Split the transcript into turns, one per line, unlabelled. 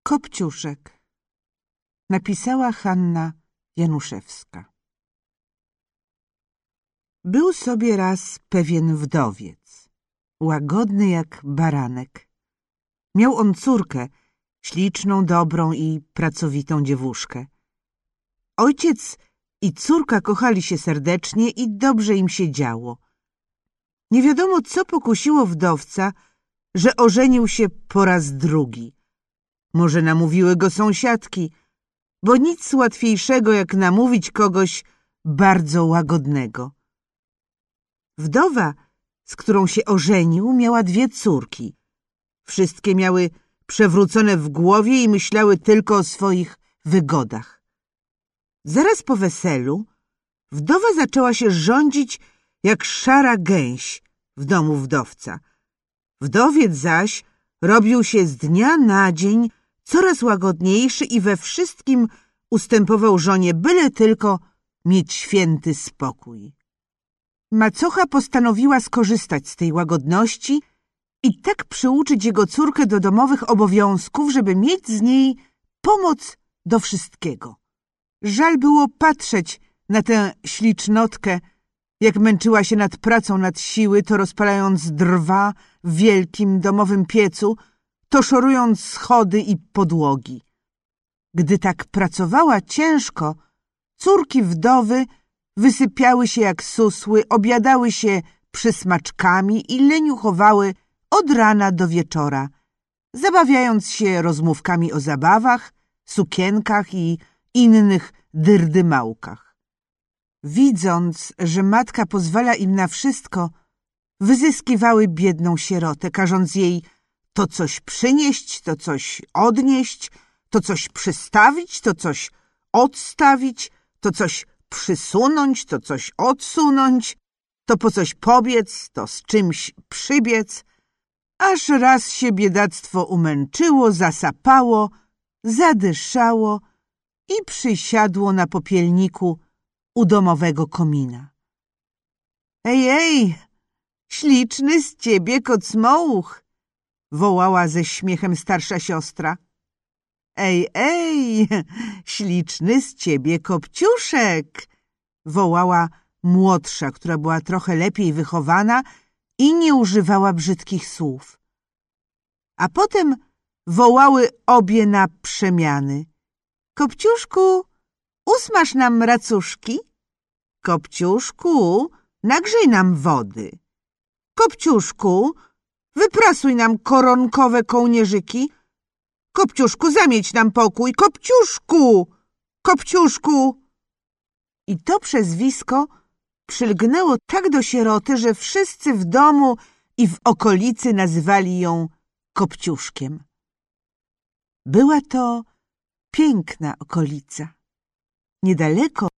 Kopciuszek. Napisała Hanna Januszewska. Był sobie raz pewien wdowiec, łagodny jak baranek. Miał on córkę, śliczną, dobrą i pracowitą dziewuszkę. Ojciec i córka kochali się serdecznie i dobrze im się działo. Nie wiadomo, co pokusiło wdowca, że ożenił się po raz drugi. Może namówiły go sąsiadki, bo nic łatwiejszego jak namówić kogoś bardzo łagodnego. Wdowa, z którą się ożenił, miała 2 córki. Wszystkie miały przewrócone w głowie i myślały tylko o swoich wygodach. Zaraz po weselu wdowa zaczęła się rządzić jak szara gęś w domu wdowca. Wdowiec zaś robił się z dnia na dzień coraz łagodniejszy i we wszystkim ustępował żonie, byle tylko mieć święty spokój. Macocha postanowiła skorzystać z tej łagodności i tak przyuczyć jego córkę do domowych obowiązków, żeby mieć z niej pomoc do wszystkiego. Żal było patrzeć na tę ślicznotkę, jak męczyła się nad pracą nad siły, to rozpalając drwa w wielkim domowym piecu, to szorując schody i podłogi. Gdy tak pracowała ciężko, córki wdowy wysypiały się jak susły, obiadały się przysmaczkami i leniuchowały od rana do wieczora, zabawiając się rozmówkami o zabawach, sukienkach i innych dyrdymałkach. Widząc, że matka pozwala im na wszystko, wyzyskiwały biedną sierotę, każąc jej to coś przynieść, to coś odnieść, to coś przystawić, to coś odstawić, to coś przysunąć, to coś odsunąć, to po coś pobiec, to z czymś przybiec, aż raz się biedactwo umęczyło, zasapało, zadyszało i przysiadło na popielniku u domowego komina. Ej, ej, śliczny z ciebie kocmołuch! Wołała ze śmiechem starsza siostra. Ej, ej, śliczny z ciebie Kopciuszek! Wołała młodsza, która była trochę lepiej wychowana i nie używała brzydkich słów. A potem wołały obie na przemiany. Kopciuszku, usmaż nam racuszki. Kopciuszku, nagrzej nam wody. Kopciuszku, wyprasuj nam koronkowe kołnierzyki. Kopciuszku, zamieć nam pokój. Kopciuszku, Kopciuszku. I to przezwisko przylgnęło tak do sieroty, że wszyscy w domu i w okolicy nazywali ją Kopciuszkiem. Była to piękna okolica. Niedaleko